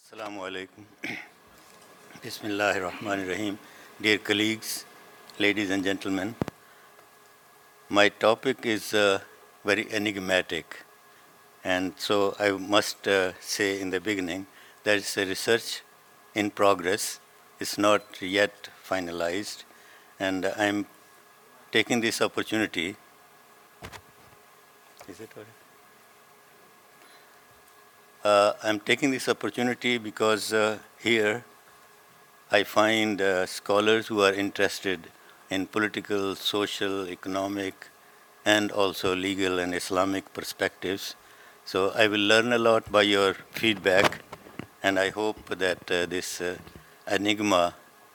Assalamu alaikum. Bismillahir Rahmanir Rahim. Dear colleagues, ladies and gentlemen, my topic is very enigmatic, and so I must say in the beginning that it's a research in progress. It's not yet finalized, and I'm taking this opportunity. Is it all right? I'm taking this opportunity because here I find scholars who are interested in political, social, economic, and also legal and Islamic perspectives. So I will learn a lot by your feedback, and I hope that this enigma,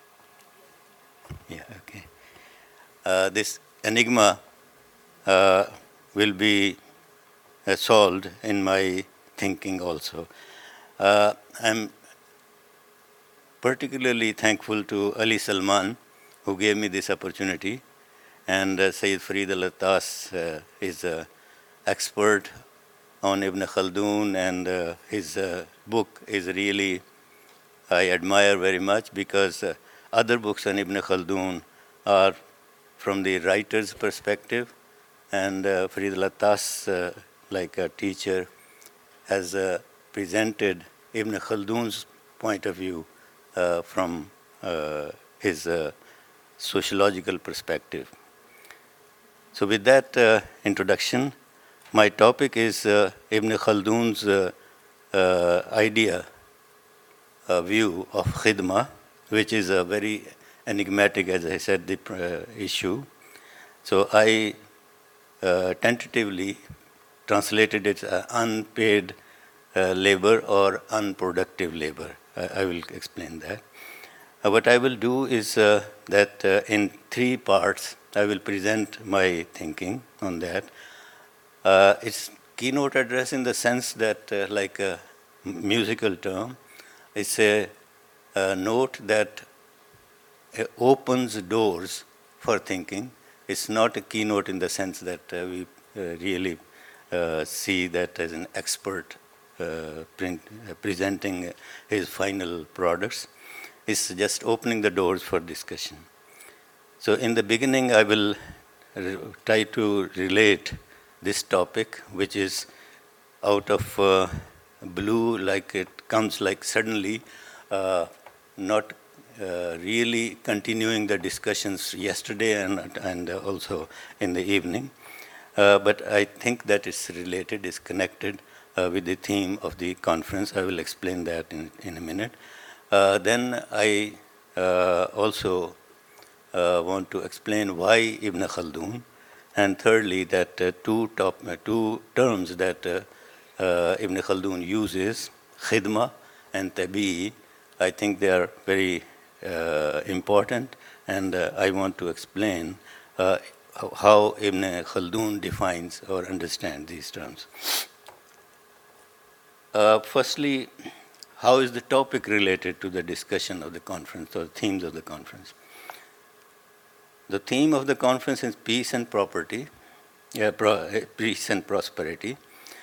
this enigma will be solved in my thinking also. I'm particularly thankful to Ali Salman, who gave me this opportunity, and Sayyid Farid Al-Attas is an expert on Ibn Khaldun, and his book is really, I admire very much, because other books on Ibn Khaldun are from the writer's perspective, and Farid Al-Attas, like a teacher, has presented Ibn Khaldun's point of view from his sociological perspective. So with that introduction, my topic is Ibn Khaldun's view of khidma, which is a very enigmatic, as I said, the issue. So I tentatively translated it as unpaid labor or unproductive labor. I will explain that. What I will do is that in three parts, I will present my thinking on that. It's keynote address in the sense that, like a musical term, it's a note that opens doors for thinking. It's not a keynote in the sense that we really see that as an expert presenting his final products. It's just opening the doors for discussion. So in the beginning, I will try to relate this topic, which is out of blue, like it comes like suddenly, not really continuing the discussions yesterday and also in the evening. But I think that it's related, it's connected with the theme of the conference. I will explain that in a minute. Then I also want to explain why Ibn Khaldun, and thirdly that two terms that Ibn Khaldun uses, khidma and tabi'i. I think they are very important, and I want to explain how Ibn Khaldun defines or understands these terms. Firstly, how is the topic related to the discussion of the conference or themes of the conference? The theme of the conference is peace and property, peace and prosperity,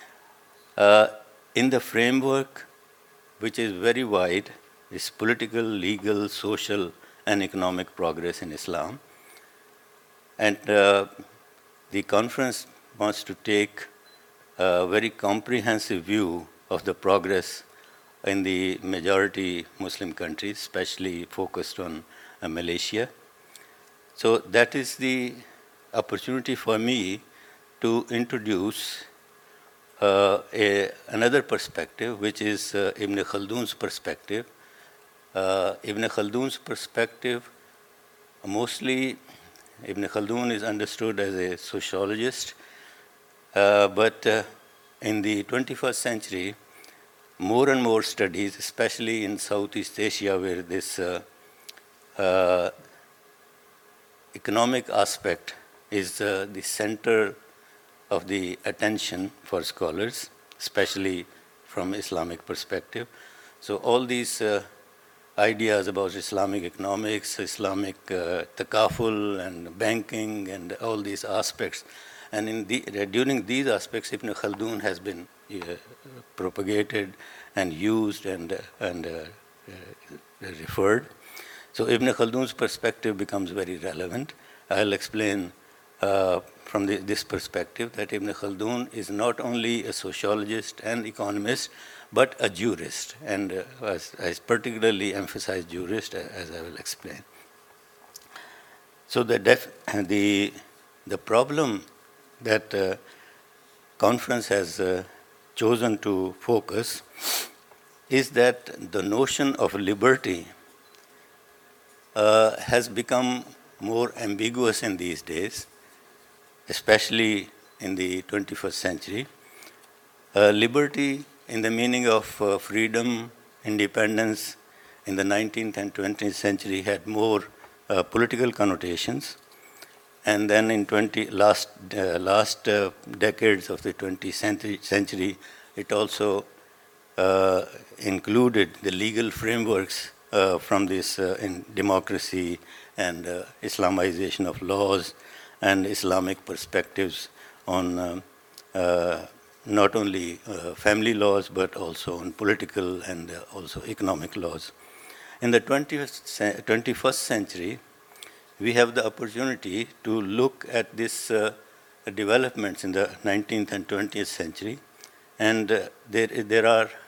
in the framework which is very wide, is political, legal, social, and economic progress in Islam. And the conference wants to take a very comprehensive view of the progress in the majority Muslim countries, especially focused on Malaysia. So that is the opportunity for me to introduce another perspective, which is Ibn Khaldun's perspective. Ibn Khaldun's perspective, mostly Ibn Khaldun is understood as a sociologist, but in the 21st century, more and more studies, especially in Southeast Asia, where this economic aspect is the center of the attention for scholars, especially from Islamic perspective. So all these ideas about Islamic economics, Islamic takaful and banking and all these aspects, and during these aspects, Ibn Khaldun has been propagated and used and referred. So Ibn Khaldun's perspective becomes very relevant. I'll explain from this perspective that Ibn Khaldun is not only a sociologist and economist, but a jurist, and I particularly emphasize jurist, as I will explain. So the problem that conference has chosen to focus is that the notion of liberty has become more ambiguous in these days, especially in the 21st century. Liberty in the meaning of freedom, independence in the 19th and 20th century had more political connotations. And then in last decades of the 20th century, it also included the legal frameworks from this in democracy and Islamization of laws and Islamic perspectives on not only family laws but also on political and also economic laws. In the 21st century, we have the opportunity to look at these developments in the 19th and 20th century, and there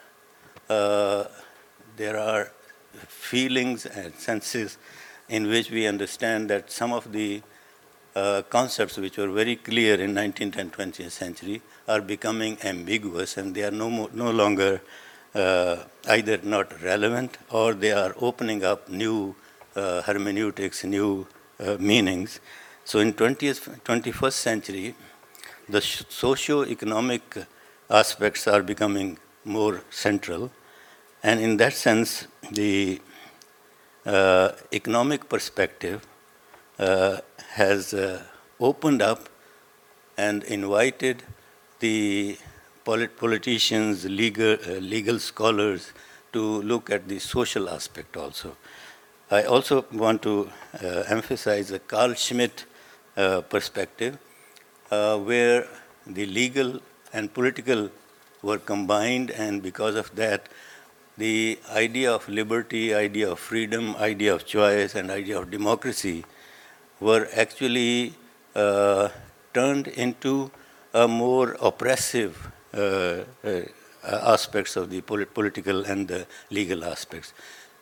are feelings and senses in which we understand that some of the concepts which were very clear in 19th and 20th century are becoming ambiguous, and they are no longer either not relevant or they are opening up new hermeneutics, new meanings. So in 21st century, the socio-economic aspects are becoming more central, and in that sense, the economic perspective has opened up and invited the politicians, legal scholars to look at the social aspect also. I also want to emphasize the Carl Schmitt perspective, where the legal and political were combined, and because of that, the idea of liberty, idea of freedom, idea of choice, and idea of democracy were actually turned into a more oppressive aspects of the political and the legal aspects.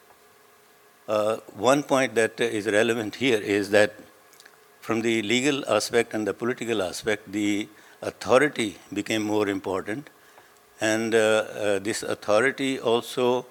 One point that is relevant here is that from the legal aspect and the political aspect, the authority became more important, and this authority also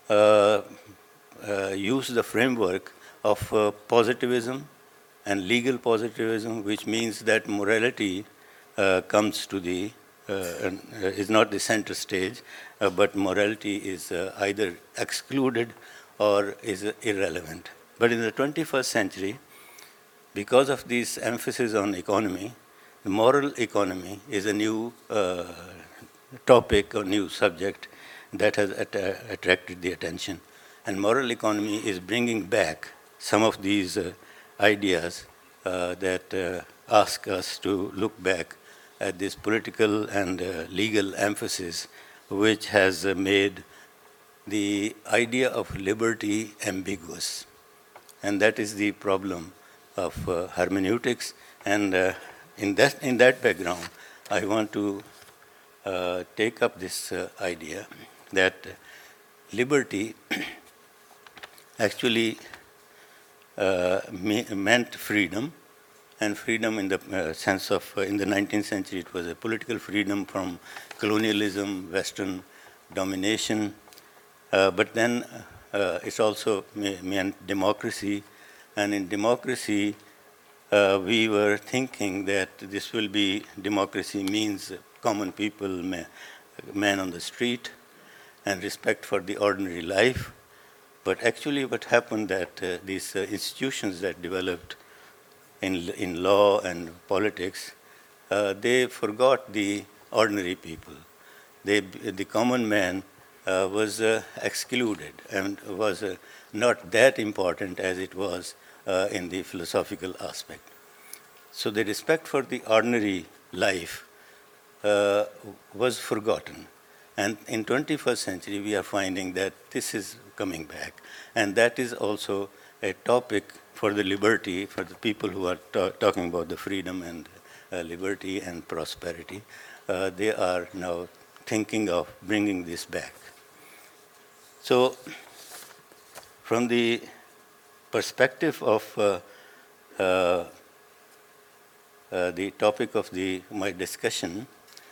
used the framework of positivism and legal positivism, which means that morality comes to the is not the center stage, but morality is either excluded or is irrelevant. But in the 21st century, because of this emphasis on economy, the moral economy is a new topic or new subject that has attracted the attention. And moral economy is bringing back some of these ideas that ask us to look back at this political and legal emphasis, which has made the idea of liberty ambiguous. And that is the problem of hermeneutics. And in that background, I want to take up this idea that liberty actually meant freedom, and freedom in the sense of, in the 19th century, it was a political freedom from colonialism, Western domination, but then it's also meant democracy, and in democracy, we were thinking that this will be, democracy means common people, man on the street, and respect for the ordinary life. But actually what happened that these institutions that developed in law and politics, they forgot the ordinary people. The common man was excluded and was not that important as it was in the philosophical aspect. So the respect for the ordinary life was forgotten. And in 21st century, we are finding that this is coming back. And that is also a topic for the liberty, for the people who are talking about the freedom and liberty and prosperity. They are now thinking of bringing this back. So, from the perspective of the topic of my discussion,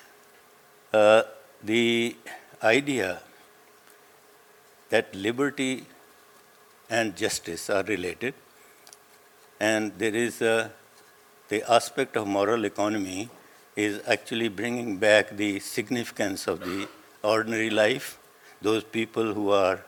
the idea that liberty and justice are related, and there is the aspect of moral economy is actually bringing back the significance of the ordinary life, those people who are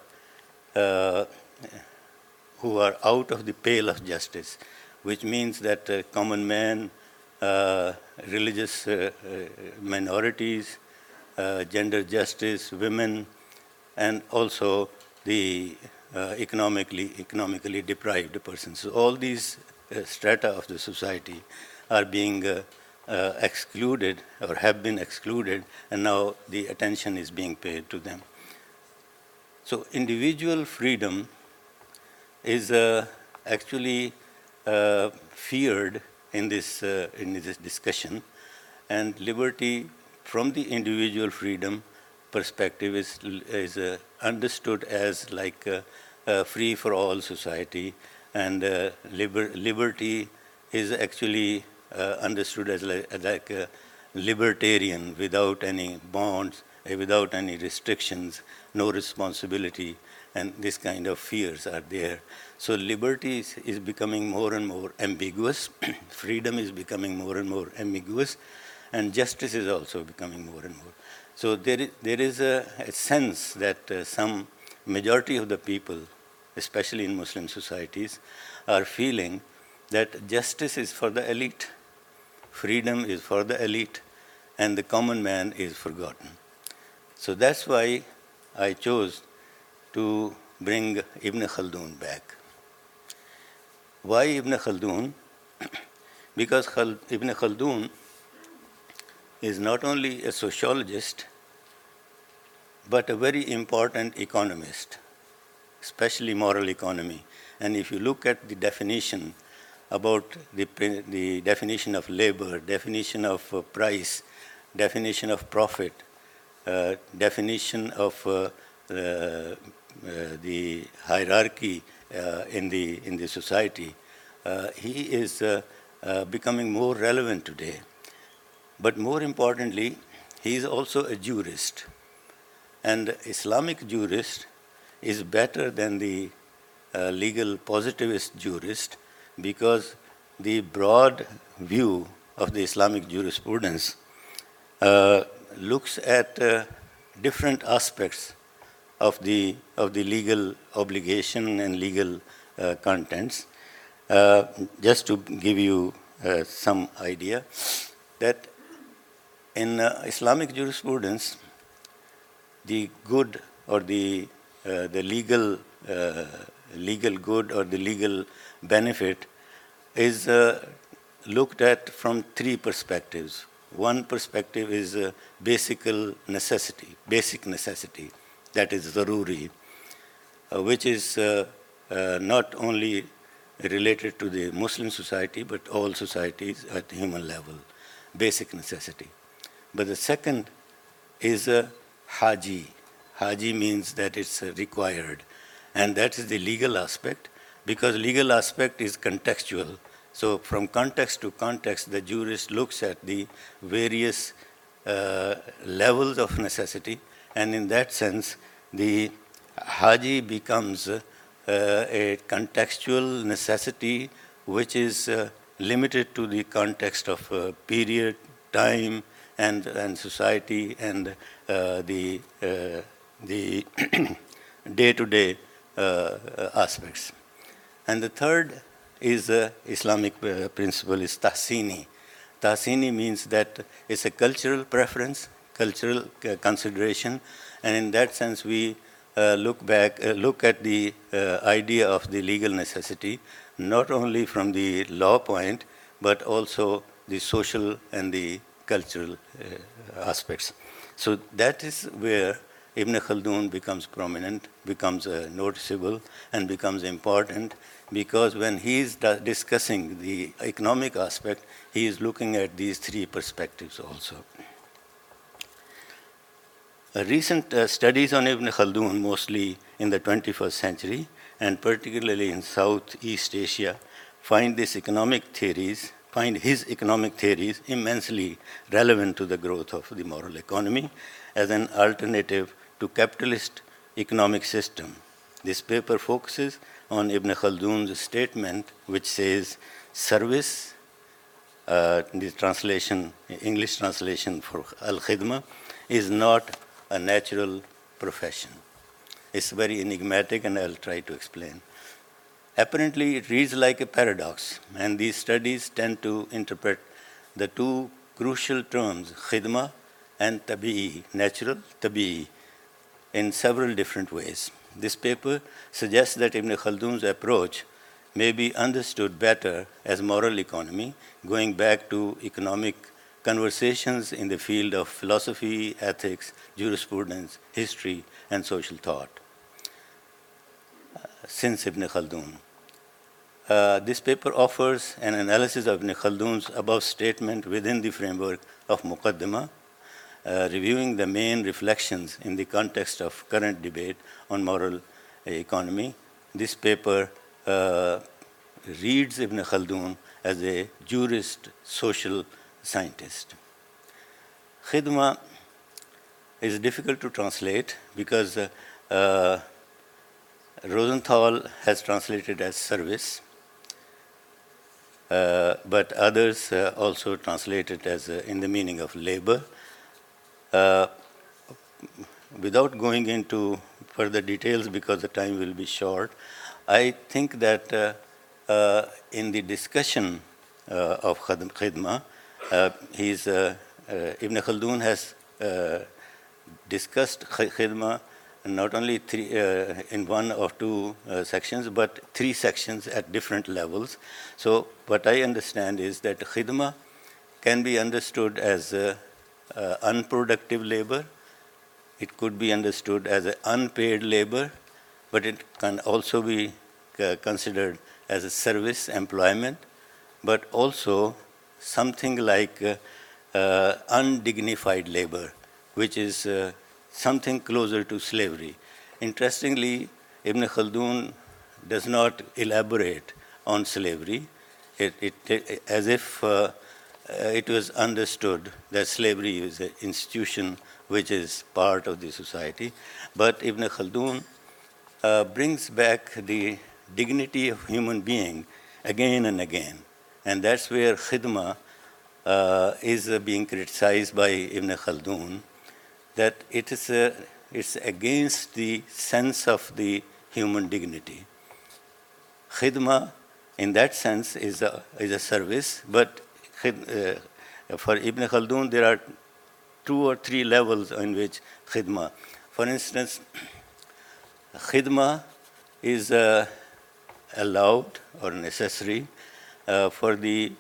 out of the pale of justice, which means that common man, religious minorities, gender justice, women, and also the economically deprived persons. So all these strata of the society are being excluded or have been excluded, and now the attention is being paid to them. So individual freedom is actually feared in this discussion, and liberty from the individual freedom perspective is understood as like a free for all society, and liberty is actually understood as like a libertarian, without any bonds, without any restrictions, no responsibility, and this kind of fears are there. So liberty is becoming more and more ambiguous, freedom is becoming more and more ambiguous, and justice is also becoming more and more. So there is a sense that some majority of the people, especially in Muslim societies, are feeling that justice is for the elite, freedom is for the elite, and the common man is forgotten. So that's why I chose to bring Ibn Khaldun back. Why Ibn Khaldun? Because Ibn Khaldun is not only a sociologist, but a very important economist, especially moral economy. And if you look at the definition about the definition of labor, definition of price, definition of profit, definition of the hierarchy in the society, he is becoming more relevant today. But more importantly, he is also a jurist. And Islamic jurist is better than the legal positivist jurist, because the broad view of the Islamic jurisprudence looks at different aspects of the legal obligation and legal contents. Just to give you some idea, that in Islamic jurisprudence, the good or the legal good or the legal benefit is looked at from three perspectives. One perspective is basic necessity, that is zaruri, which is not only related to the Muslim society, but all societies at human level, basic necessity. But the second is haji. Haji means that it's required, and that is the legal aspect, because legal aspect is contextual. So from context to context, the jurist looks at the various levels of necessity, and in that sense, the haji becomes a contextual necessity which is limited to the context of period, time, and society, and the day-to-day aspects. And the third is Islamic principle is tahsini. Tahsini means that it's a cultural preference, cultural consideration, and in that sense we look at the idea of the legal necessity, not only from the law point, but also the social and the cultural aspects. So that is where Ibn Khaldun becomes prominent, becomes noticeable, and becomes important, because when he is discussing the economic aspect, he is looking at these three perspectives also. Recent studies on Ibn Khaldun, mostly in the 21st century, and particularly in Southeast Asia, find his economic theories immensely relevant to the growth of the moral economy as an alternative to capitalist economic system. This paper focuses on Ibn Khaldun's statement, which says service, the translation, English translation for al-khidma, is not a natural profession. It's very enigmatic, and I'll try to explain. Apparently, it reads like a paradox, and these studies tend to interpret the two crucial terms, khidma and tabi'i, natural, tabi'i, in several different ways. This paper suggests that Ibn Khaldun's approach may be understood better as moral economy, going back to economic conversations in the field of philosophy, ethics, jurisprudence, history, and social thought. Since Ibn Khaldun. This paper offers an analysis of Ibn Khaldun's above statement within the framework of Muqaddimah, reviewing the main reflections in the context of current debate on moral economy. This paper reads Ibn Khaldun as a jurist, social scientist. Khidma is difficult to translate because Rosenthal has translated as service, but others also translate it as in the meaning of labor. Without going into further details, because the time will be short, I think that in the discussion of khidma, Ibn Khaldun has discussed khidma not only in one or two sections, but three sections at different levels. So what I understand is that khidma can be understood as unproductive labor. It could be understood as unpaid labor, but it can also be considered as a service employment, but also something like undignified labor, which is something closer to slavery. Interestingly, Ibn Khaldun does not elaborate on slavery, as if it was understood that slavery is an institution which is part of the society. But Ibn Khaldun brings back the dignity of human being again and again. And that's where khidma is being criticized by Ibn Khaldun, that it's against the sense of the human dignity. Khidma, in that sense, is a service, but for Ibn Khaldun, there are 2 or 3 levels in which khidma. For instance, khidma is allowed or necessary for the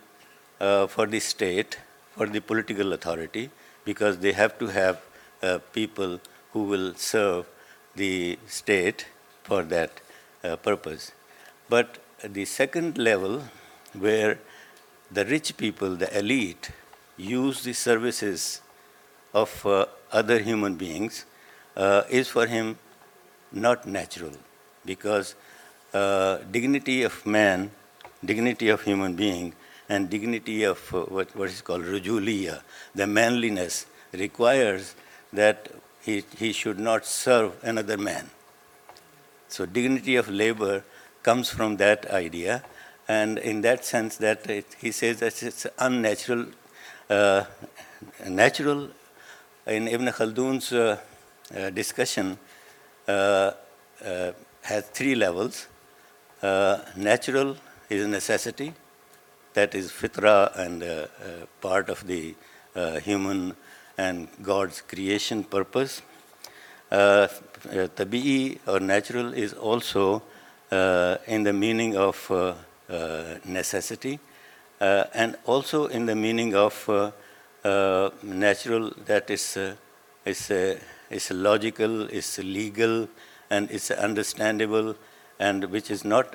state, for the political authority, because they have to have people who will serve the state for that purpose. But the second level, where the rich people, the elite, use the services of other human beings, is for him not natural, because dignity of man, dignity of human being, and dignity of what is called rujuliya, the manliness, requires that he should not serve another man. So dignity of labor comes from that idea, and in that sense that he says that it's unnatural. Natural, in Ibn Khaldun's discussion, has 3 levels. Natural is a necessity, that is fitra and part of the human and God's creation purpose. Tabi'i or natural is also in the meaning of necessity, and also in the meaning of natural, that is it's logical, it's legal, and it's understandable, and which is not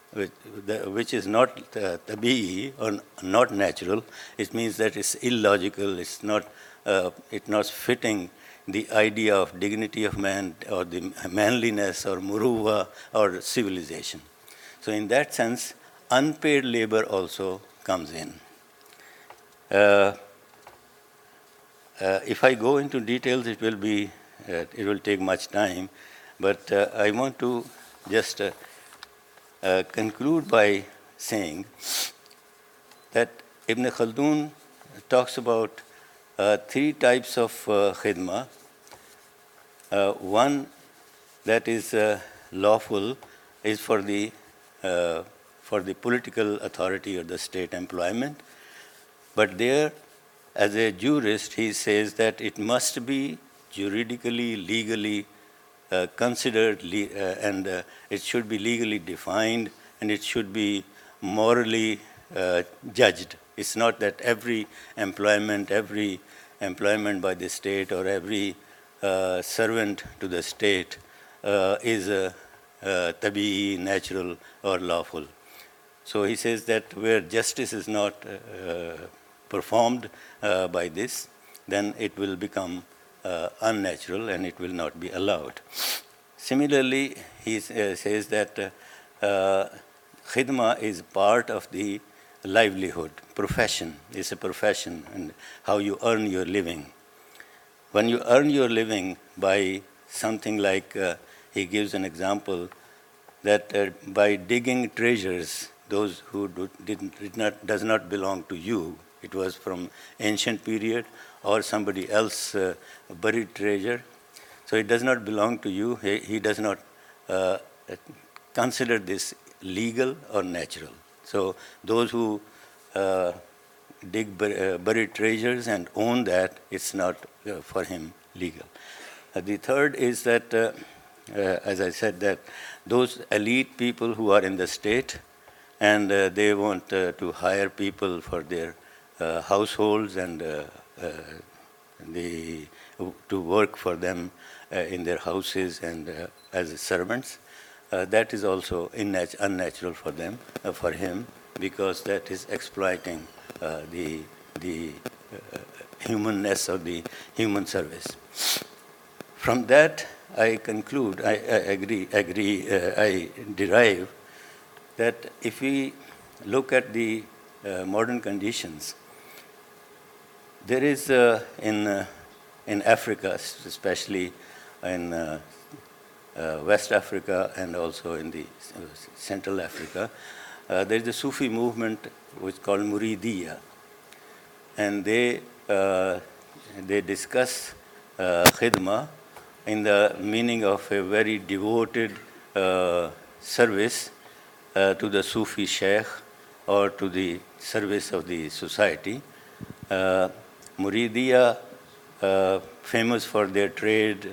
tabii or not natural. It means that it's illogical. It's not fitting the idea of dignity of man or the manliness or muruwa or civilization. So in that sense, unpaid labor also comes in. If I go into details, it will take much time, but I want to just conclude by saying that Ibn Khaldun talks about three types of khidmah. One that is lawful is for the political authority or the state employment. But there, as a jurist, he says that it must be juridically, legally considered, and it should be legally defined, and it should be morally judged. It's not that every employment by the state or every servant to the state is tabii, natural, or lawful. So he says that where justice is not performed by this, then it will become unnatural and it will not be allowed. Similarly, he says that khidmah is part of the livelihood, profession. It's a profession, and how you earn your living. When you earn your living by something like, he gives an example, that by digging treasures, those who does not belong to you, it was from ancient period or somebody else buried treasure, so it does not belong to you. He does not consider this legal or natural. So those who dig buried treasures and own that, it's not for him legal. The third is that, as I said, that those elite people who are in the state and they want to hire people for their households and to work for them in their houses and as servants, that is also unnatural for them, for him, because that is exploiting the humanness of the human service. From that, I conclude, I derive that if we look at the modern conditions, there is in Africa, especially in West Africa and also in the Central Africa, there is a Sufi movement which is called Muridiyya, and they discuss khidmah in the meaning of a very devoted service to the Sufi sheikh or to the service of the society. Muridiyya, famous for their trade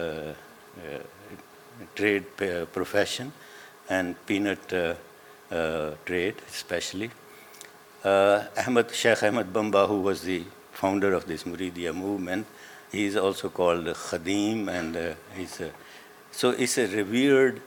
profession and peanut trade especially. Sheikh Ahmad Bamba, who was the founder of this Muridiyya movement, he is also called Khadim, and so it's a revered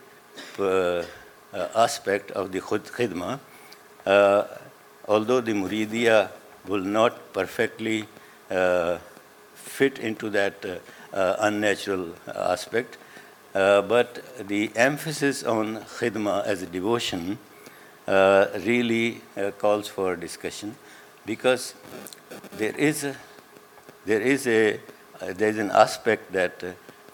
aspect of the khidmah. Although the Muridiyya will not perfectly fit into that unnatural aspect, but the emphasis on khidmah as a devotion really calls for discussion, because there is an aspect that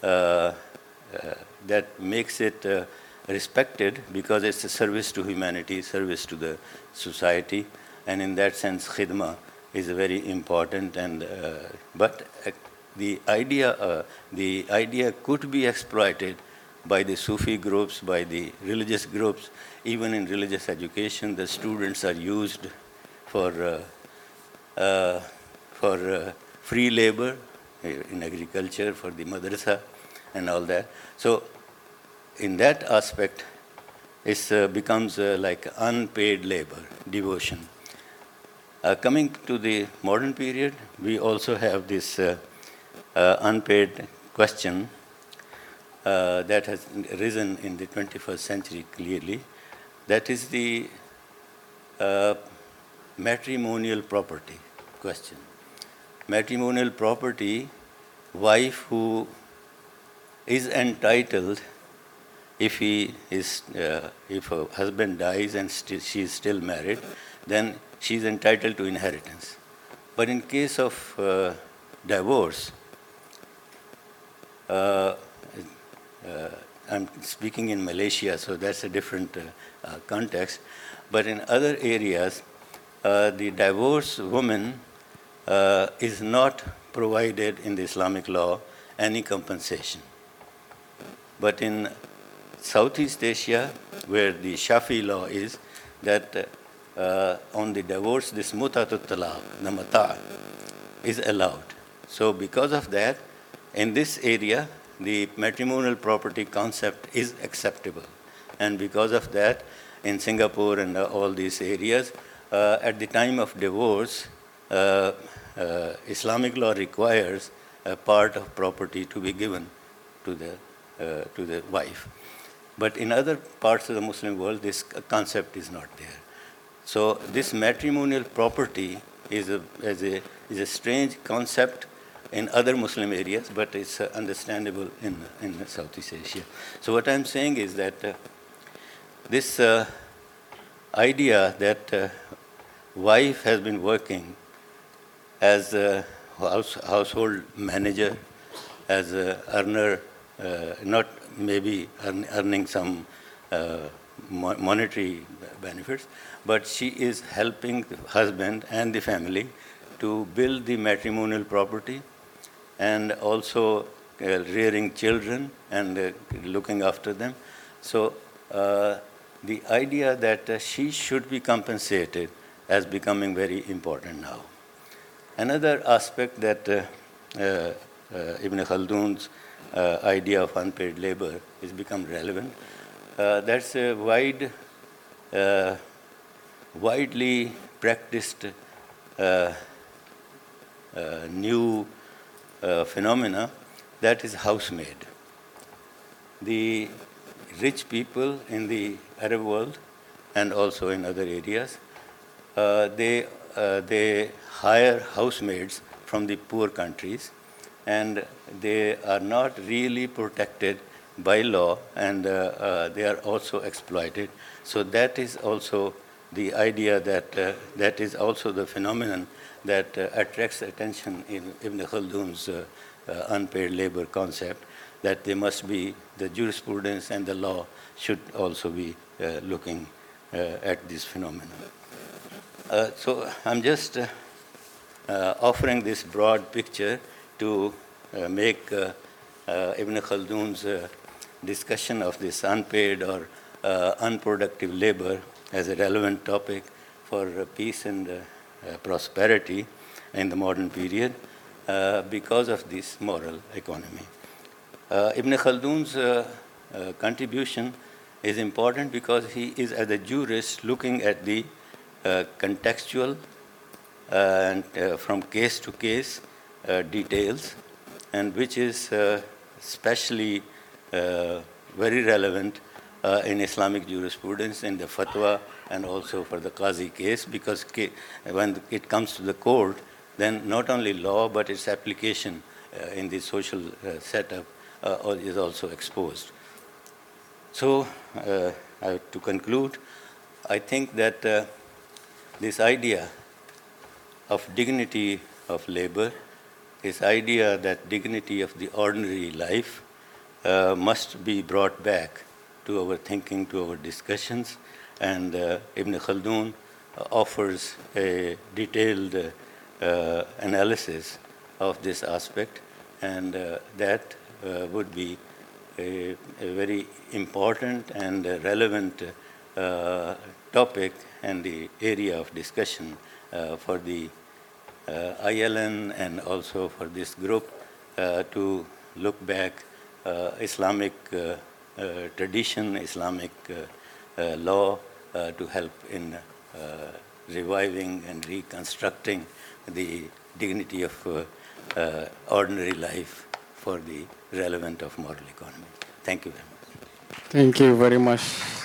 makes it respected, because it's a service to humanity, service to the society, and in that sense, khidmah is very important. And but the idea could be exploited by the Sufi groups, by the religious groups. Even in religious education, the students are used for free labor in agriculture, for the madrasa and all that. So in that aspect, it becomes like unpaid labor, devotion. Coming to the modern period, we also have this unpaid question that has risen in the 21st century clearly. That is the matrimonial property question. Matrimonial property, wife who is entitled, if if a husband dies and she is still married, then she is entitled to inheritance. But in case of divorce, I'm speaking in Malaysia, so that's a different context. But in other areas, the divorced woman is not provided in the Islamic law any compensation. But in Southeast Asia, where the Shafi law is, that on the divorce, this mutatut talaq, the mata, is allowed. So because of that, in this area, the matrimonial property concept is acceptable. And because of that, in Singapore and all these areas, at the time of divorce, Islamic law requires a part of property to be given to the wife. But in other parts of the Muslim world, this concept is not there. So this matrimonial property is a strange concept in other Muslim areas, but it's understandable in Southeast Asia. So what I'm saying is that this idea that wife has been working as a household manager, as an earner, not maybe earning some monetary benefits, but she is helping the husband and the family to build the matrimonial property, and also rearing children and looking after them. So the idea that she should be compensated is becoming very important now. Another aspect that Ibn Khaldun's idea of unpaid labor has become relevant. That's a widely practiced new phenomena, that is housemaid. The rich people in the Arab world and also in other areas, they hire housemaids from the poor countries, and they are not really protected by law, and they are also exploited. So that is also the idea that is also the phenomenon that attracts attention in Ibn Khaldun's unpaid labor concept, that they must be, the jurisprudence and the law should also be looking at this phenomenon. So I'm just offering this broad picture to make Ibn Khaldun's discussion of this unpaid or unproductive labor as a relevant topic for peace and prosperity in the modern period because of this moral economy. Ibn Khaldun's contribution is important because he is, as a jurist, looking at the contextual and from case to case details, and which is especially very relevant in Islamic jurisprudence, in the fatwa, and also for the qazi case, because when it comes to the court, then not only law but its application in the social setup is also exposed. So to conclude, I think that this idea of dignity of labor, this idea that dignity of the ordinary life must be brought back to our thinking, to our discussions, and Ibn Khaldun offers a detailed analysis of this aspect, and that would be a very important and relevant topic and the area of discussion for the ILN and also for this group to look back Islamic tradition, Islamic law to help in reviving and reconstructing the dignity of ordinary life for the relevant of moral economy. Thank you very much. Thank you very much.